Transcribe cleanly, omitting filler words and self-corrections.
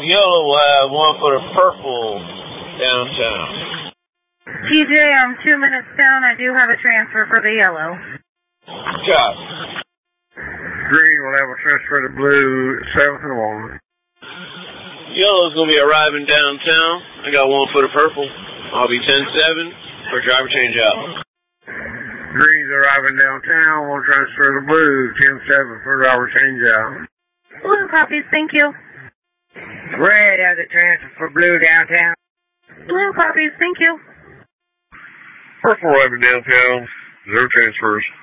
Yellow will have one for the purple downtown. TJ, I'm 2 minutes down. I do have a transfer for the yellow. Got. Green will have a transfer to blue, 7th and 1. Yellow's going to be arriving downtown. I got one for the purple. I'll be 10-7 for driver change out. Green's arriving downtown. One transfer to blue, 10-7 for driver change out. Blue copies, thank you. Red has a transfer for blue downtown. Blue copies, thank you. Purple arriving downtown. 0 transfers.